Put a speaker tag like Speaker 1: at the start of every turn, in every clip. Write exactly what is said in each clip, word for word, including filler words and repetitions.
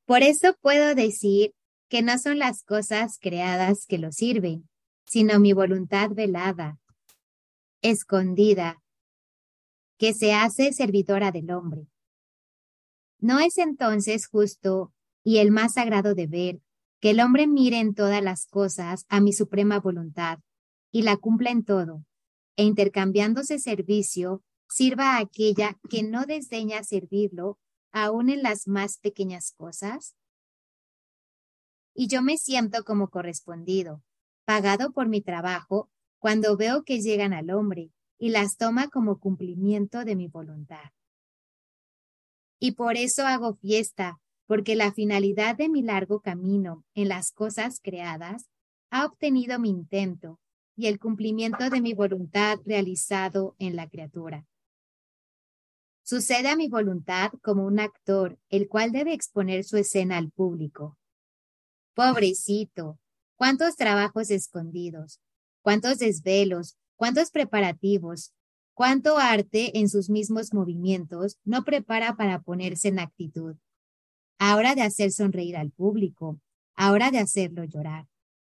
Speaker 1: Por eso puedo decir que no son las cosas creadas que lo sirven, sino mi voluntad velada, escondida, que se hace servidora del hombre. ¿No es entonces justo y el más sagrado deber que el hombre mire en todas las cosas a mi suprema voluntad y la cumpla en todo, e intercambiándose servicio, sirva a aquella que no desdeña servirlo, aun en las más pequeñas cosas? Y yo me siento como correspondido, pagado por mi trabajo, cuando veo que llegan al hombre y las toma como cumplimiento de mi voluntad. Y por eso hago fiesta, porque la finalidad de mi largo camino en las cosas creadas ha obtenido mi intento y el cumplimiento de mi voluntad realizado en la criatura. Sucede a mi voluntad como un actor, el cual debe exponer su escena al público. Pobrecito, cuántos trabajos escondidos, cuántos desvelos, cuántos preparativos, cuánto arte en sus mismos movimientos no prepara para ponerse en actitud. Ahora de hacer sonreír al público, ahora de hacerlo llorar.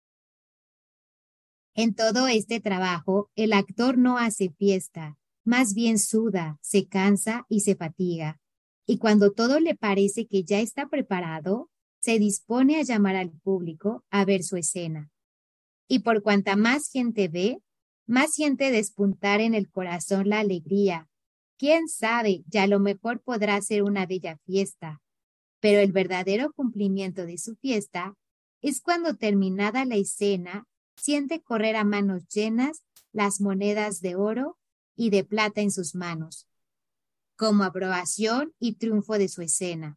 Speaker 1: En todo este trabajo, el actor no hace fiesta, más bien suda, se cansa y se fatiga. Y cuando todo le parece que ya está preparado, se dispone a llamar al público a ver su escena. Y por cuanta más gente ve, más siente despuntar en el corazón la alegría. Quién sabe, ya a lo mejor podrá ser una bella fiesta, pero el verdadero cumplimiento de su fiesta es cuando terminada la escena, siente correr a manos llenas las monedas de oro y de plata en sus manos, como aprobación y triunfo de su escena.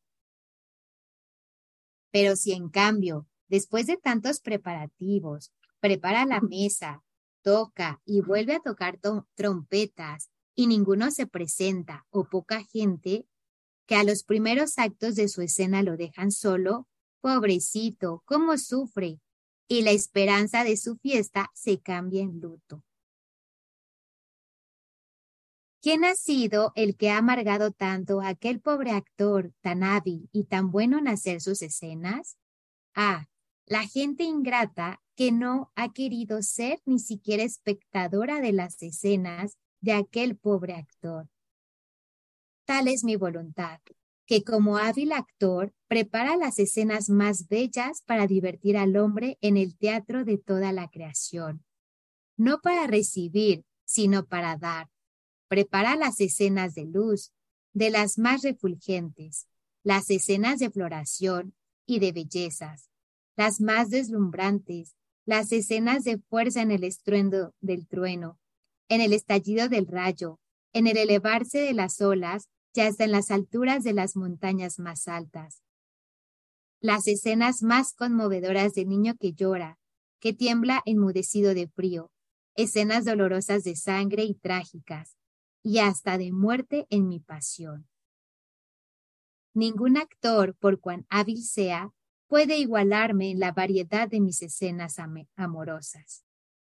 Speaker 1: Pero si en cambio, después de tantos preparativos, prepara la mesa, toca y vuelve a tocar trompetas y ninguno se presenta o poca gente, que a los primeros actos de su escena lo dejan solo, pobrecito, cómo sufre, y la esperanza de su fiesta se cambia en luto. ¿Quién ha sido el que ha amargado tanto a aquel pobre actor tan hábil y tan bueno en hacer sus escenas? Ah, la gente ingrata que no ha querido ser ni siquiera espectadora de las escenas de aquel pobre actor. Tal es mi voluntad, que como hábil actor prepara las escenas más bellas para divertir al hombre en el teatro de toda la creación. No para recibir, sino para dar. Prepara las escenas de luz, de las más refulgentes, las escenas de floración y de bellezas, las más deslumbrantes, las escenas de fuerza en el estruendo del trueno, en el estallido del rayo, en el elevarse de las olas y hasta en las alturas de las montañas más altas. Las escenas más conmovedoras del niño que llora, que tiembla enmudecido de frío, escenas dolorosas de sangre y trágicas, y hasta de muerte en mi pasión. Ningún actor, por cuán hábil sea, puede igualarme en la variedad de mis escenas am- amorosas.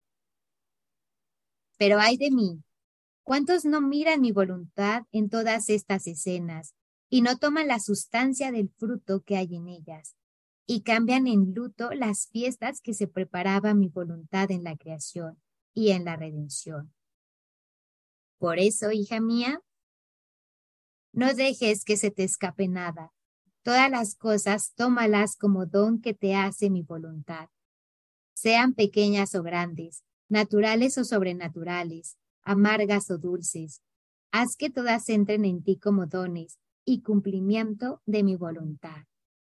Speaker 1: Pero ay de mí, ¿cuántos no miran mi voluntad en todas estas escenas y no toman la sustancia del fruto que hay en ellas, y cambian en luto las fiestas que se preparaba mi voluntad en la creación y en la redención? Por eso, hija mía, no dejes que se te escape nada. Todas las cosas tómalas como don que te hace mi voluntad. Sean pequeñas o grandes, naturales o sobrenaturales, amargas o dulces. Haz que todas entren en ti como dones y cumplimiento de mi voluntad.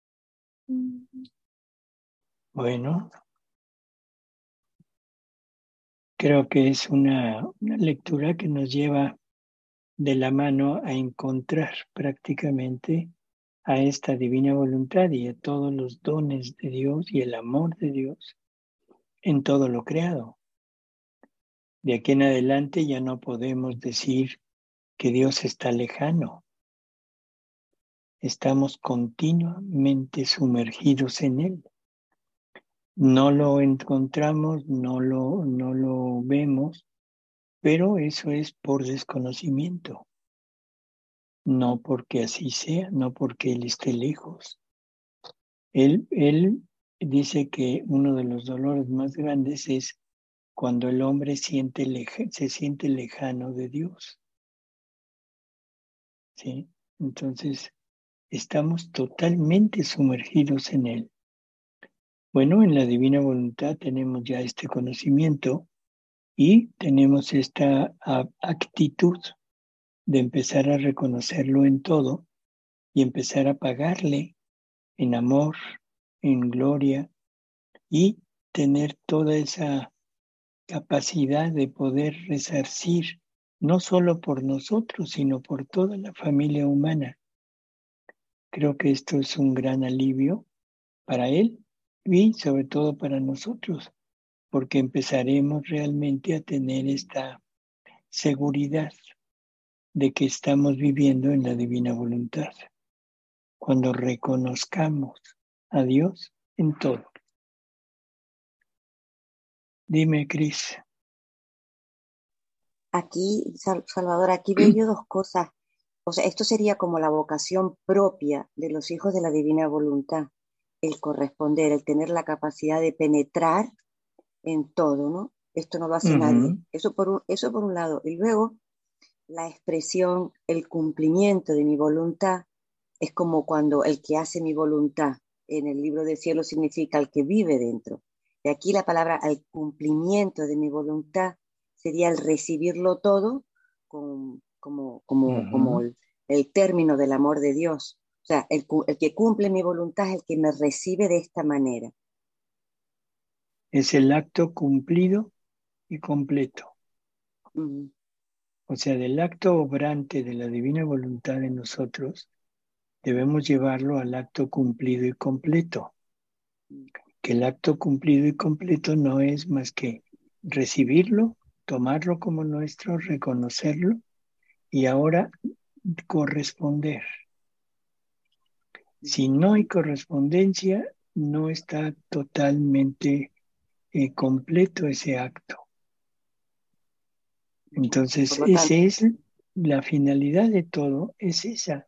Speaker 2: Bueno, creo que es una, una lectura que nos lleva de la mano a encontrar prácticamente a esta divina voluntad y a todos los dones de Dios y el amor de Dios en todo lo creado. De aquí en adelante ya no podemos decir que Dios está lejano. Estamos continuamente sumergidos en Él. No lo encontramos, no lo, no lo vemos, pero eso es por Él, él dice que uno de los dolores más grandes es cuando el hombre siente leja, se siente lejano de Dios. ¿Sí? Entonces, estamos totalmente sumergidos en Él. Bueno, en la divina voluntad tenemos ya este conocimiento y tenemos esta a, actitud de empezar a reconocerlo en todo y empezar a pagarle en amor, en gloria y tener toda esa capacidad de poder resarcir no solo por nosotros, sino por toda la familia humana. Creo que esto es un gran alivio para él y sobre todo para nosotros, porque empezaremos realmente a tener esta seguridad de que estamos viviendo en la divina voluntad, cuando reconozcamos a Dios en todo. Dime, Cris.
Speaker 3: Aquí, Salvador, aquí veo yo dos cosas. O sea, esto sería como la vocación propia de los hijos de la divina voluntad, el corresponder, el tener la capacidad de penetrar en todo, ¿no? Esto no lo hace
Speaker 2: Uh-huh.
Speaker 3: nadie. Eso por, un, eso por un lado. Y luego, la expresión, el cumplimiento de mi voluntad, es como cuando el que hace mi voluntad en el libro del cielo significa el que vive dentro. Y aquí la palabra el cumplimiento de mi voluntad sería el recibirlo todo con, como, como, uh-huh. como el, el término del amor de Dios. O sea, el, el que cumple mi voluntad es el que me recibe de esta manera.
Speaker 2: Es el acto cumplido y completo.
Speaker 3: Uh-huh.
Speaker 2: O sea, del acto obrante de la divina voluntad en nosotros, debemos llevarlo al acto cumplido y completo. Que el acto cumplido y completo no es más que recibirlo, tomarlo como nuestro, reconocerlo y ahora corresponder. Si no hay correspondencia, no está totalmente eh, completo ese acto. Entonces, esa es la finalidad de todo, es esa.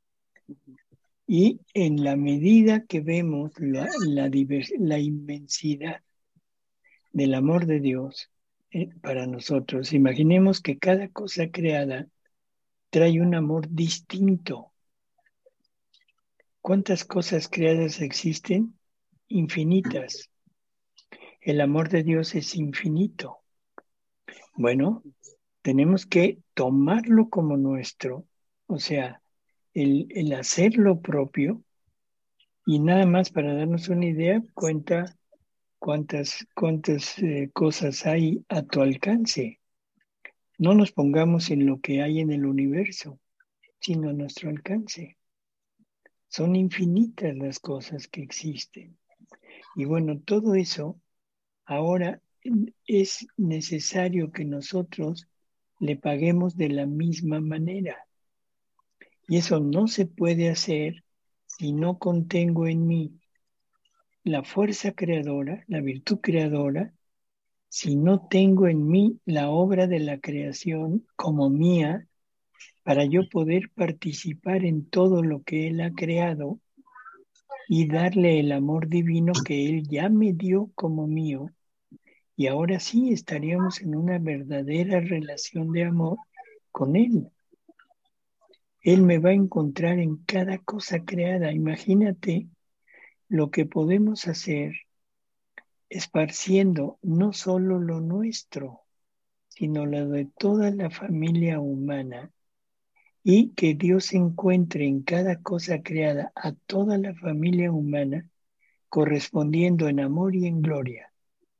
Speaker 2: Y en la medida que vemos la, la, divers, la inmensidad del amor de Dios eh, para nosotros, imaginemos que cada cosa creada trae un amor distinto. ¿Cuántas cosas creadas existen? Infinitas. El amor de Dios es infinito. Bueno, tenemos que tomarlo como nuestro, o sea, el, el hacerlo propio, y nada más para darnos una idea, cuenta cuántas, cuántas eh, cosas hay a tu alcance. No nos pongamos en lo que hay en el universo, sino a nuestro alcance. Son infinitas las cosas que existen. Y bueno, todo eso ahora es necesario que nosotros le paguemos de la misma manera. Y eso no se puede hacer si no contengo en mí la fuerza creadora, la virtud creadora, si no tengo en mí la obra de la creación como mía, para yo poder participar en todo lo que Él ha creado y darle el amor divino que Él ya me dio como mío. Y ahora sí estaríamos en una verdadera relación de amor con Él. Él me va a encontrar en cada cosa creada. Imagínate lo que podemos hacer esparciendo no solo lo nuestro, sino lo de toda la familia humana, y que Dios encuentre en cada cosa creada a toda la familia humana correspondiendo en amor y en gloria.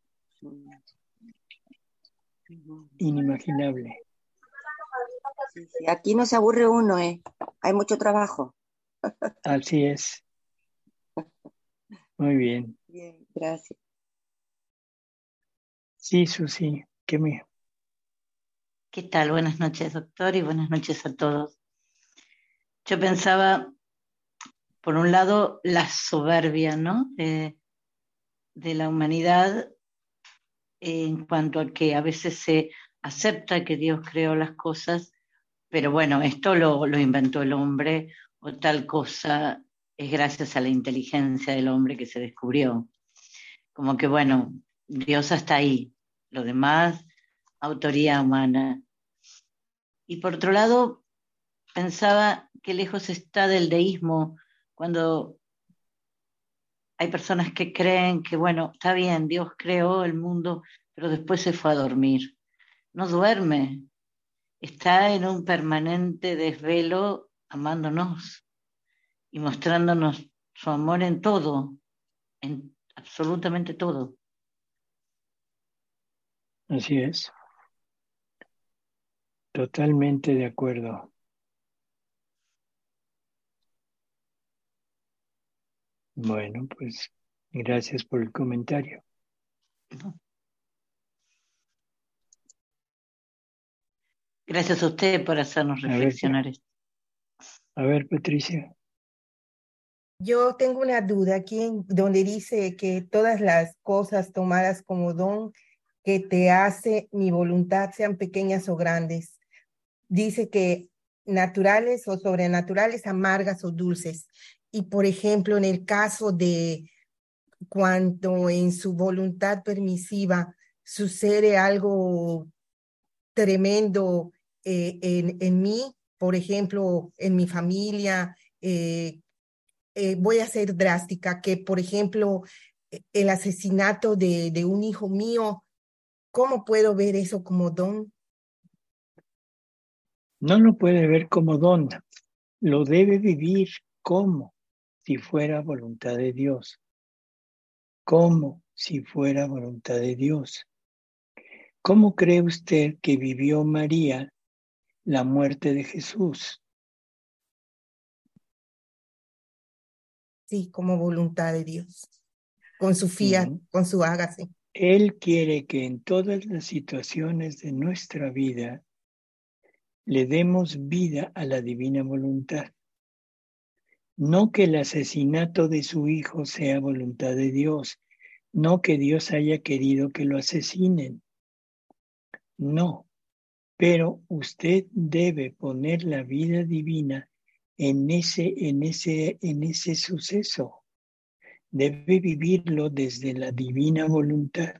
Speaker 2: Inimaginable.
Speaker 3: Sí, sí. Aquí no se aburre uno, ¿eh? Hay mucho trabajo.
Speaker 2: Así es. Muy bien.
Speaker 3: Bien, gracias.
Speaker 2: Sí, Susi, ¿qué me...
Speaker 4: ¿Qué tal? Buenas noches, doctor, y buenas noches a todos. Yo pensaba, por un lado, la soberbia, ¿no? de, de la humanidad en cuanto a que a veces se acepta que Dios creó las cosas, pero bueno, esto lo, lo inventó el hombre o tal cosa es gracias a la inteligencia del hombre que se descubrió. Como que, bueno, Dios hasta ahí, lo demás, autoría humana. Y por otro lado, pensaba que lejos está del deísmo cuando hay personas que creen que, bueno, está bien, Dios creó el mundo, pero después se fue a dormir. No duerme, está en un permanente desvelo amándonos y mostrándonos su amor en todo, en absolutamente todo.
Speaker 2: Así es. Totalmente de acuerdo. Bueno, pues gracias por el comentario.
Speaker 4: Gracias a usted por hacernos
Speaker 2: A ver,
Speaker 4: reflexionar esto.
Speaker 2: a ver, Patricia.
Speaker 5: Yo tengo una duda aquí en donde dice que todas las cosas tomadas como don que te hace mi voluntad, sean pequeñas o grandes. Dice que naturales o sobrenaturales, amargas o dulces. Y por ejemplo, en el caso de cuando en su voluntad permisiva sucede algo tremendo eh, en, en mí, por ejemplo, en mi familia, eh, eh, voy a ser drástica, que por ejemplo, el asesinato de, de un hijo mío, ¿cómo puedo ver eso como don?
Speaker 2: No lo puede ver como don, lo debe vivir como si fuera voluntad de Dios. Como si fuera voluntad de Dios. ¿Cómo cree usted que vivió María la muerte de Jesús?
Speaker 5: Sí, como voluntad de Dios, con su fiat,
Speaker 2: Uh-huh.
Speaker 5: con su hágase.
Speaker 2: Él quiere que en todas las situaciones de nuestra vida le demos vida a la divina voluntad. No que el asesinato de su hijo sea voluntad de Dios, no que Dios haya querido que lo asesinen. No, pero usted debe poner la vida divina en ese, en ese, en ese suceso. Debe vivirlo desde la divina voluntad.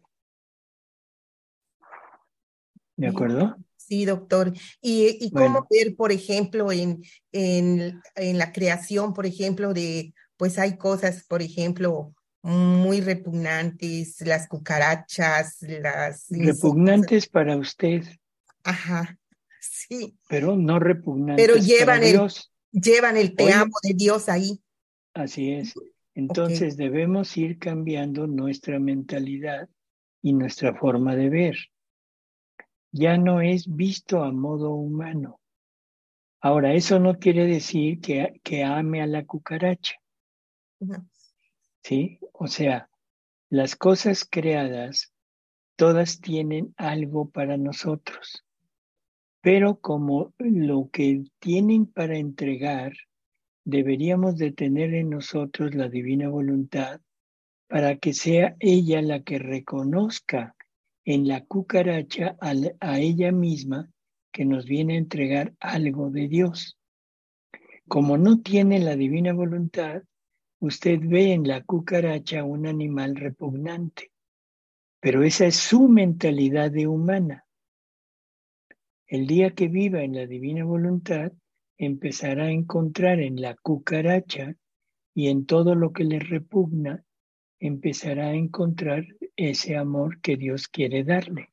Speaker 2: ¿De acuerdo?
Speaker 5: Sí, doctor. ¿Y, y
Speaker 2: Bueno.
Speaker 5: cómo ver, por ejemplo, en, en, en la creación, por ejemplo, de, pues hay cosas, por ejemplo, muy repugnantes, las cucarachas, las insectos.
Speaker 2: Repugnantes para usted.
Speaker 5: Ajá, sí.
Speaker 2: Pero no
Speaker 5: Pero
Speaker 2: repugnantes para
Speaker 5: llevan el,
Speaker 2: Dios.
Speaker 5: llevan el te
Speaker 2: Hoy,
Speaker 5: amo de Dios ahí.
Speaker 2: así es.
Speaker 5: Okay.
Speaker 2: Entonces debemos ir cambiando nuestra mentalidad y nuestra forma de ver. Ya no es visto a modo humano. Ahora, eso no quiere decir que, que ame a la cucaracha.
Speaker 5: No.
Speaker 2: ¿Sí? O sea, las cosas creadas, todas tienen algo para nosotros. Pero como lo que tienen para entregar, deberíamos de tener en nosotros la divina voluntad para que sea ella la que reconozca en la cucaracha a, a ella misma que nos viene a entregar algo de Dios. Como no tiene la divina voluntad, usted ve en la cucaracha un animal repugnante, pero esa es su mentalidad de humana. El día que viva en la divina voluntad, empezará a encontrar en la cucaracha y en todo lo que le repugna, empezará a encontrar ese amor que Dios quiere darle.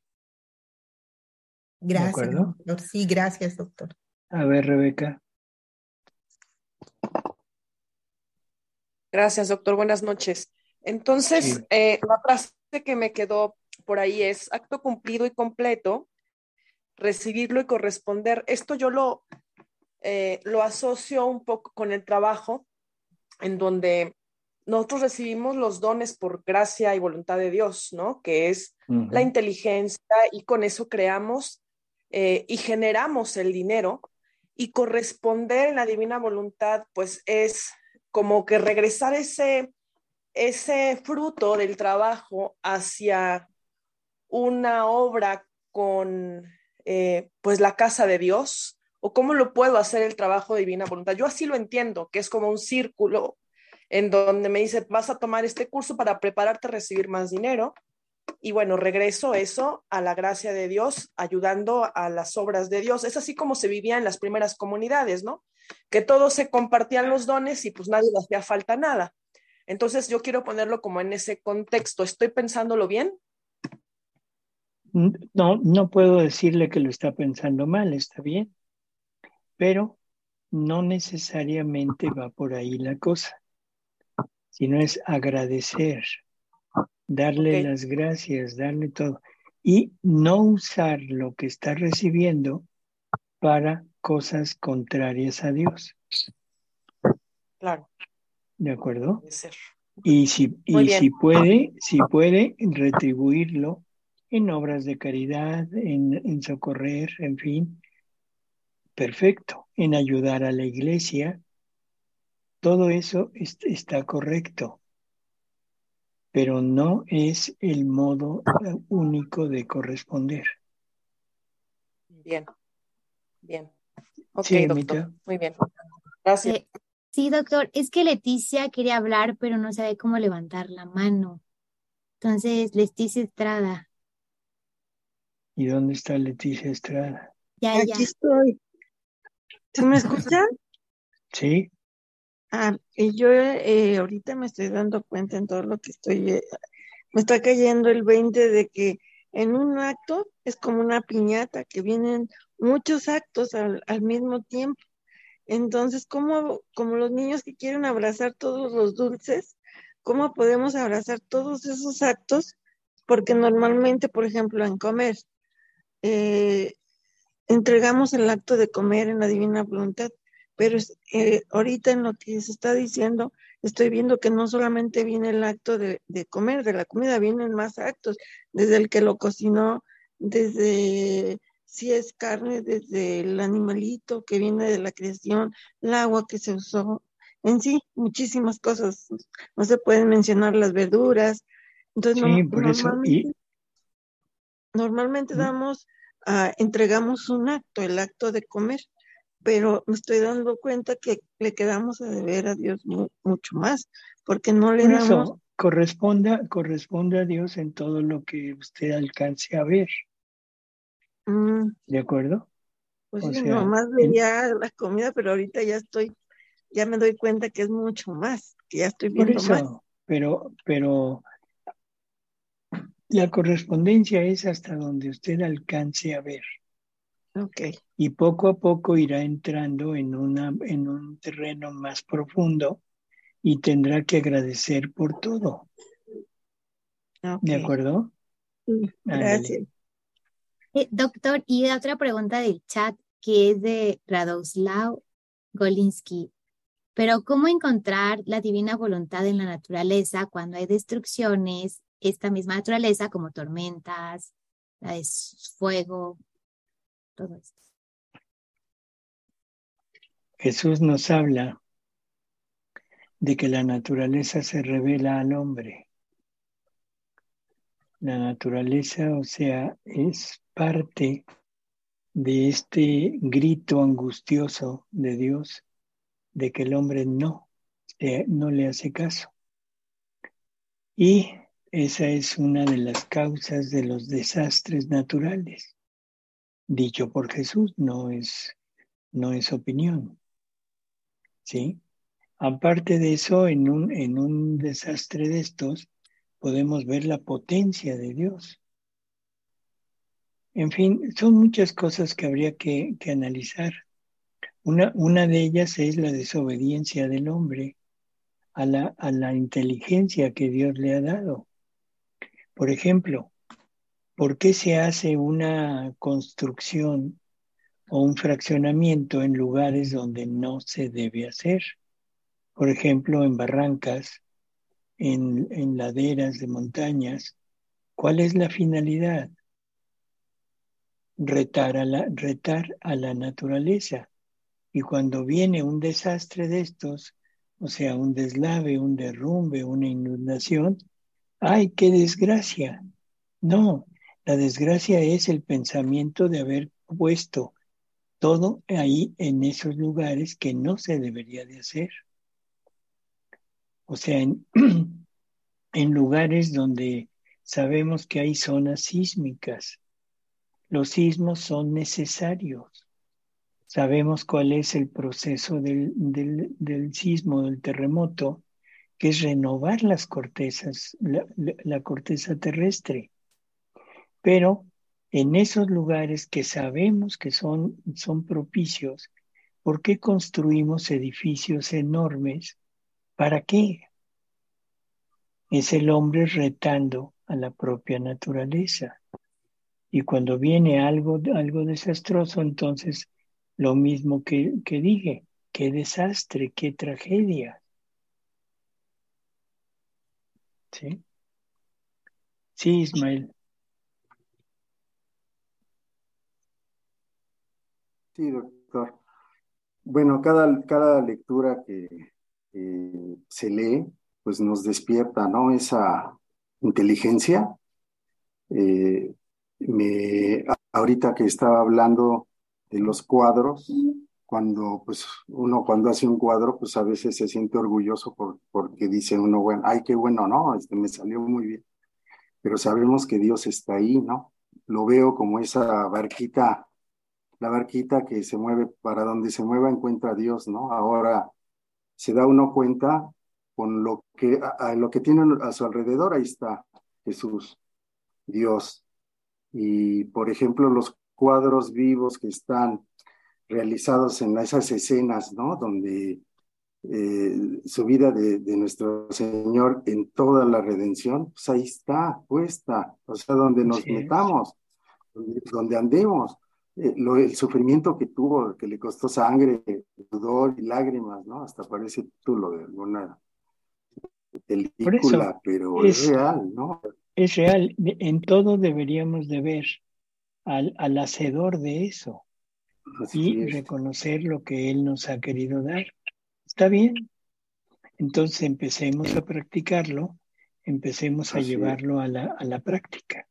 Speaker 2: ¿De
Speaker 5: Gracias,
Speaker 2: acuerdo?
Speaker 5: doctor. Sí, gracias, doctor.
Speaker 2: A ver, Rebeca.
Speaker 6: Gracias, doctor. Buenas noches. Entonces,
Speaker 2: Sí.
Speaker 6: eh, la frase que me quedó por ahí es acto cumplido y completo, recibirlo y corresponder. Esto yo lo, eh, lo asocio un poco con el trabajo, en donde nosotros recibimos los dones por gracia y voluntad de Dios, ¿no? Que es
Speaker 2: Uh-huh.
Speaker 6: la inteligencia, y con eso creamos eh, y generamos el dinero, y corresponder en la divina voluntad, pues es como que regresar ese, ese fruto del trabajo hacia una obra con eh, pues la casa de Dios, o cómo lo puedo hacer el trabajo de divina voluntad. Yo así lo entiendo, que es como un círculo en donde me dice, vas a tomar este curso para prepararte a recibir más dinero. Y bueno, regreso eso a la gracia de Dios, ayudando a las obras de Dios. Es así como se vivía en las primeras comunidades, ¿no? Que todos se compartían los dones y pues nadie le hacía falta nada. Entonces yo quiero ponerlo como en ese contexto. ¿Estoy pensándolo bien?
Speaker 2: No, no puedo decirle que lo está pensando mal, está bien, pero no necesariamente va por ahí la cosa, sino es agradecer, darle
Speaker 6: Ok.
Speaker 2: las gracias, darle todo, y no usar lo que está recibiendo para cosas contrarias a Dios.
Speaker 6: Claro,
Speaker 2: ¿De acuerdo?
Speaker 6: puede ser.
Speaker 2: Y si,
Speaker 6: Muy
Speaker 2: y
Speaker 6: bien.
Speaker 2: si puede, si puede retribuirlo en obras de caridad, en, en socorrer, en fin, perfecto, en ayudar a la iglesia, todo eso est- está correcto, pero no es el modo eh, único de corresponder.
Speaker 6: Bien, bien. Ok,
Speaker 2: Sí,
Speaker 6: doctor.
Speaker 2: Emita.
Speaker 6: Muy bien. Gracias.
Speaker 1: Eh, sí, doctor, es que Leticia quería hablar, pero no sabe cómo levantar la mano. Entonces, Leticia Estrada,
Speaker 2: ¿Y dónde está Leticia Estrada?
Speaker 1: ya,
Speaker 7: Aquí
Speaker 1: ya.
Speaker 7: estoy. ¿Sí me escuchan?
Speaker 2: Sí,
Speaker 7: Ah, y yo eh, ahorita me estoy dando cuenta en todo lo que estoy, eh, me está cayendo el veinte de que en un acto es como una piñata, que vienen muchos actos al, al mismo tiempo. Entonces, ¿cómo, como los niños que quieren abrazar todos los dulces, cómo podemos abrazar todos esos actos? Porque normalmente, por ejemplo, en comer, eh, entregamos el acto de comer en la divina voluntad, pero eh, ahorita en lo que se está diciendo, estoy viendo que no solamente viene el acto de, de comer, de la comida, vienen más actos, desde el que lo cocinó, desde si es carne, desde el animalito que viene de la creación, el agua que se usó, en sí, muchísimas cosas, no se pueden mencionar las verduras, entonces
Speaker 2: sí,
Speaker 7: no,
Speaker 2: por eso. Y
Speaker 7: normalmente, normalmente damos Uh, entregamos un acto, el acto de comer, pero me estoy dando cuenta que le quedamos a deber a Dios mu mucho más, porque no le
Speaker 2: por
Speaker 7: damos...
Speaker 2: eso corresponda, corresponde a Dios en todo lo que usted alcance a ver.
Speaker 7: Mm,
Speaker 2: ¿De acuerdo?
Speaker 7: pues
Speaker 2: O
Speaker 7: sí,
Speaker 2: sea,
Speaker 7: nomás
Speaker 2: en,
Speaker 7: veía la comida, pero ahorita ya estoy, ya me doy cuenta que es mucho más, que ya estoy
Speaker 2: por
Speaker 7: viendo más.
Speaker 2: eso, pero, pero la correspondencia es hasta donde usted alcance a ver.
Speaker 7: Ok,
Speaker 2: Y poco a poco irá entrando en, una, en un terreno más profundo y tendrá que agradecer por todo.
Speaker 7: ok,
Speaker 2: ¿De acuerdo?
Speaker 7: sí,
Speaker 2: Ándale.
Speaker 7: gracias.
Speaker 1: Eh, doctor, y otra pregunta del chat que es de Radoslav Golinsky. Pero ¿cómo encontrar la divina voluntad en la naturaleza cuando hay destrucciones, esta misma naturaleza como tormentas, la de s- fuego, todo esto?
Speaker 2: Jesús nos habla de que la naturaleza se revela al hombre. La naturaleza, o sea, es parte de este grito angustioso de Dios de que el hombre no, eh, no le hace caso. Y esa es una de las causas de los desastres naturales. Dicho por Jesús, no es, no es opinión. ¿Sí? Aparte de eso, en un, en un desastre de estos, podemos ver la potencia de Dios. En fin, son muchas cosas que habría que, que analizar. Una, una de ellas es la desobediencia del hombre a la, a la inteligencia que Dios le ha dado. Por ejemplo, ¿por qué se hace una construcción o un fraccionamiento en lugares donde no se debe hacer? Por ejemplo, en barrancas, en, en laderas de montañas. ¿Cuál es la finalidad? Retar a la, retar a la naturaleza. Y cuando viene un desastre de estos, o sea, un deslave, un derrumbe, una inundación, ¡ay, qué desgracia! No, la desgracia es el pensamiento de haber puesto todo ahí en esos lugares que no se debería de hacer. O sea, en, en lugares donde sabemos que hay zonas sísmicas. Los sismos son necesarios. Sabemos cuál es el proceso del, del, del sismo, del terremoto, que es renovar las cortezas, la, la, la corteza terrestre. Pero en esos lugares que sabemos que son, son propicios, ¿por qué construimos edificios enormes? ¿Para qué? Es el hombre retando a la propia naturaleza. Y cuando viene algo, algo desastroso, entonces lo mismo que, que dije, qué desastre, qué tragedia. ¿Sí? Sí, Ismael.
Speaker 8: Sí, doctor. Bueno, cada, cada lectura que eh, se lee, pues nos despierta, ¿no? Esa inteligencia. Eh, me, ahorita que estaba hablando de los cuadros, cuando pues uno cuando hace un cuadro, pues a veces se siente orgulloso por, porque dice uno, bueno, ay, qué bueno, ¿no? Este me salió muy bien. Pero sabemos que Dios está ahí, ¿no? Lo veo como esa barquita, la barquita que se mueve, para donde se mueva encuentra a Dios, ¿no? Ahora se da uno cuenta con lo que, a, a lo que tienen a su alrededor, ahí está Jesús, Dios. Y, por ejemplo, los cuadros vivos que están realizados en esas escenas, ¿no? Donde eh, su vida de, de nuestro Señor en toda la redención, pues ahí está puesta, o sea, donde nos
Speaker 2: Así es.
Speaker 8: metamos, donde, donde andemos, eh, lo, el sufrimiento que tuvo, que le costó sangre, sudor y lágrimas, ¿no? Hasta parece título de alguna
Speaker 2: Por eso
Speaker 8: película, pero es
Speaker 2: es,
Speaker 8: real, ¿no?
Speaker 2: es real. En todo deberíamos de ver al, al hacedor de eso
Speaker 8: Así
Speaker 2: y
Speaker 8: es,
Speaker 2: reconocer lo que Él nos ha querido dar. Está bien. Entonces empecemos a practicarlo, empecemos a
Speaker 8: así es.
Speaker 2: llevarlo a la, a la práctica.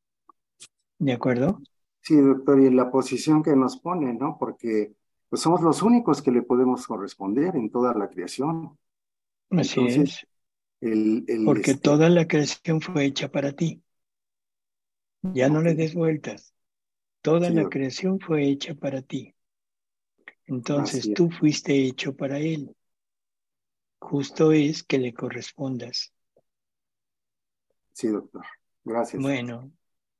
Speaker 2: ¿De acuerdo?
Speaker 8: Sí, doctor, y en la posición que nos pone, ¿no? Porque pues somos los únicos que le podemos corresponder en toda la creación.
Speaker 2: Así
Speaker 8: Entonces,
Speaker 2: es.
Speaker 8: el, el
Speaker 2: Porque
Speaker 8: este,
Speaker 2: toda la creación fue hecha para ti. Ya no
Speaker 8: ok,
Speaker 2: le des vueltas. Toda
Speaker 8: sí,
Speaker 2: la
Speaker 8: doctor,
Speaker 2: creación fue hecha para ti. Entonces
Speaker 8: así es,
Speaker 2: tú fuiste hecho para Él. Justo es que le correspondas.
Speaker 8: sí, doctor. Gracias.
Speaker 2: Bueno,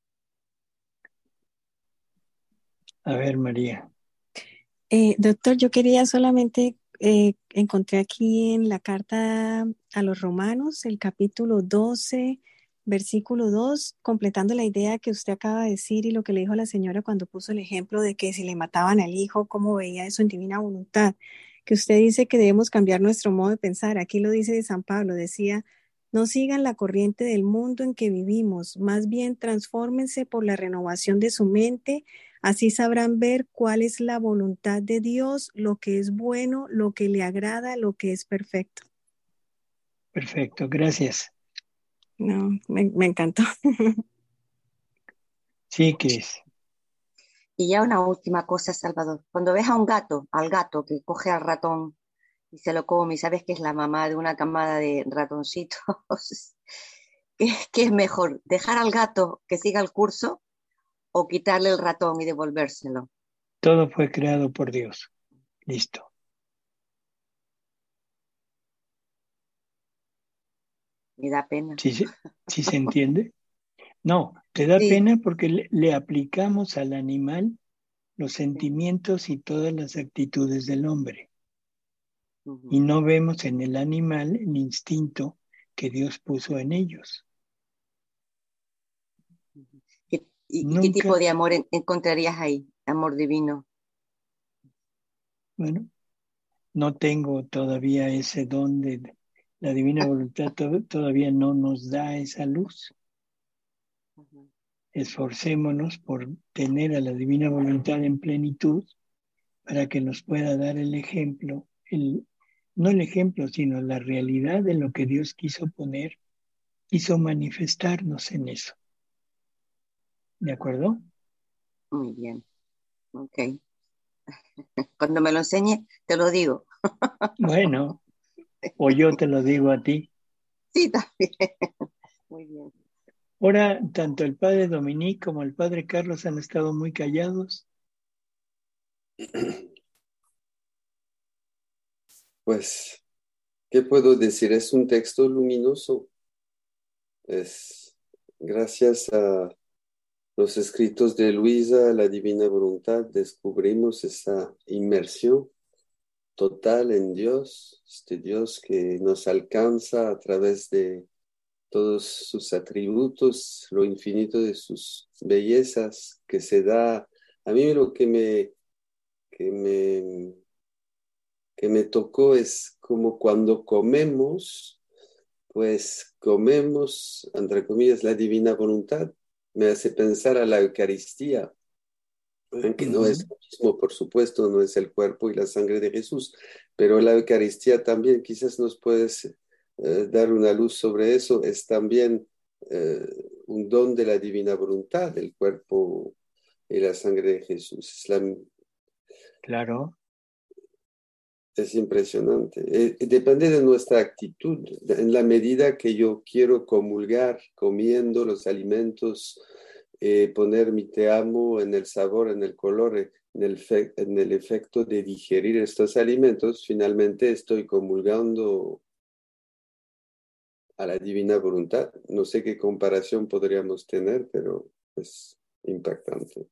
Speaker 2: a ver, María.
Speaker 9: Eh, doctor, yo quería solamente, eh, encontré aquí en la carta a los Romanos, el capítulo doce, versículo dos, completando la idea que usted acaba de decir y lo que le dijo a la señora cuando puso el ejemplo de que si le mataban al hijo, cómo veía eso en divina voluntad, que usted dice que debemos cambiar nuestro modo de pensar. Aquí lo dice de San Pablo, decía, no sigan la corriente del mundo en que vivimos, más bien transfórmense por la renovación de su mente. Así sabrán ver cuál es la voluntad de Dios, lo que es bueno, lo que le agrada, lo que es perfecto.
Speaker 2: Perfecto, gracias.
Speaker 9: No, me, me encantó.
Speaker 2: Sí, Cris.
Speaker 3: Y ya una última cosa, Salvador. Cuando ves a un gato, al gato que coge al ratón y se lo come, y sabes que es la mamá de una camada de ratoncitos, ¿qué, qué es mejor? ¿Dejar al gato que siga el curso o quitarle el ratón y devolvérselo?
Speaker 2: Todo fue creado por Dios. Listo.
Speaker 3: Me da pena.
Speaker 2: ¿Sí, se- sí se entiende? No, te da
Speaker 3: Sí,
Speaker 2: pena porque le, le aplicamos al animal los
Speaker 3: sí.
Speaker 2: sentimientos y todas las actitudes del hombre.
Speaker 3: Ujú.
Speaker 2: Y no vemos en el animal el instinto que Dios puso en ellos.
Speaker 3: ¿Qué- y, y qué tipo
Speaker 2: Nunca,
Speaker 3: de amor en- encontrarías ahí? Amor divino.
Speaker 2: bueno, no tengo todavía ese don de la divina voluntad, to- todavía no nos da esa luz.
Speaker 3: Ujú.
Speaker 2: Esforcémonos por tener a la divina voluntad en plenitud para que nos pueda dar el ejemplo, el, no el ejemplo, sino la realidad de lo que Dios quiso poner, quiso manifestarnos en eso. ¿De acuerdo?
Speaker 3: Muy bien. Ok. Cuando me lo enseñe, te lo digo.
Speaker 2: Bueno, o yo te lo digo a ti.
Speaker 3: Sí, también. Muy bien.
Speaker 2: Ahora, tanto el padre Dominique como el padre Carlos han estado muy callados.
Speaker 10: Pues, ¿qué puedo decir? Es un texto luminoso. Es gracias a los escritos de Luisa, la Divina Voluntad, descubrimos esa inmersión total en Dios, este Dios que nos alcanza a través de todos sus atributos, lo infinito de sus bellezas, que se da. A mí lo que me, que me, que me tocó es como cuando comemos, pues comemos, entre comillas, la divina voluntad. Me hace pensar a la Eucaristía, que no es lo mismo, por supuesto, no es el cuerpo y la sangre de Jesús, pero la Eucaristía también, quizás nos puedes eh, dar una luz sobre eso, es también eh, un don de la divina voluntad, el cuerpo y la sangre de Jesús. Es la,
Speaker 2: Claro.
Speaker 10: Es impresionante. Eh, depende de nuestra actitud. En la medida que yo quiero comulgar comiendo los alimentos, eh, poner mi te amo en el sabor, en el color, en el, fe, en el efecto de digerir estos alimentos, finalmente estoy comulgando a la divina voluntad. No sé qué comparación podríamos tener, pero es impactante.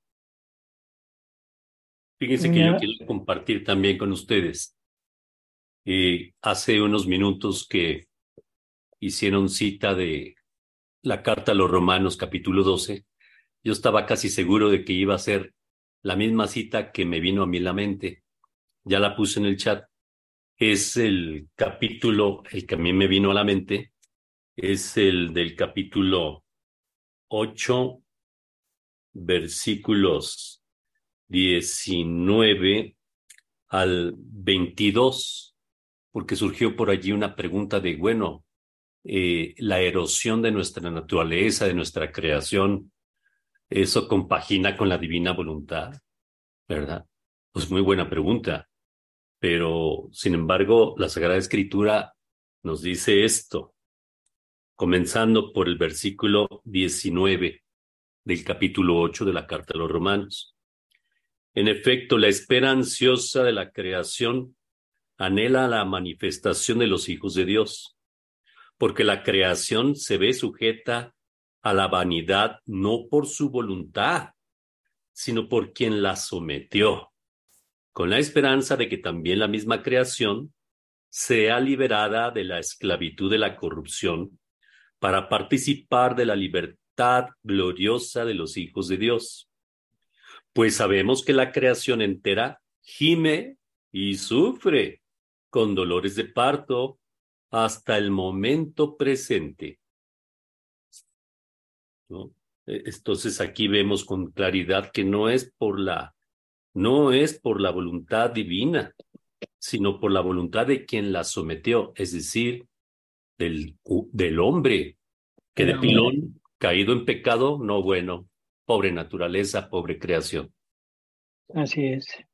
Speaker 11: Fíjense que yo quiero compartir también con ustedes. Eh, hace unos minutos que hicieron cita de la carta a los Romanos capítulo doce, yo estaba casi seguro de que iba a ser la misma cita que me vino a mí a la mente. Ya la puse en el chat. Es el capítulo, el que a mí me vino a la mente, es el del capítulo ocho, versículos diecinueve al veintidós. Porque surgió por allí una pregunta de, bueno, eh, la erosión de nuestra naturaleza, de nuestra creación, ¿eso compagina con la divina voluntad? ¿Verdad? Pues muy buena pregunta. Pero, sin embargo, la Sagrada Escritura nos dice esto, comenzando por el versículo diecinueve del capítulo ocho de la Carta a los Romanos. En efecto, la espera ansiosa de la creación anhela la manifestación de los hijos de Dios, porque la creación se ve sujeta a la vanidad no por su voluntad, sino por quien la sometió, con la esperanza de que también la misma creación sea liberada de la esclavitud de la corrupción para participar de la libertad gloriosa de los hijos de Dios. Pues sabemos que la creación entera gime y sufre con dolores de parto hasta el momento presente, ¿no? Entonces aquí vemos con claridad que no es por la, no es por la voluntad divina, sino por la voluntad de quien la sometió, es decir, del, del hombre, que de pilón, caído en pecado, no bueno, pobre naturaleza, pobre creación.
Speaker 2: Así es.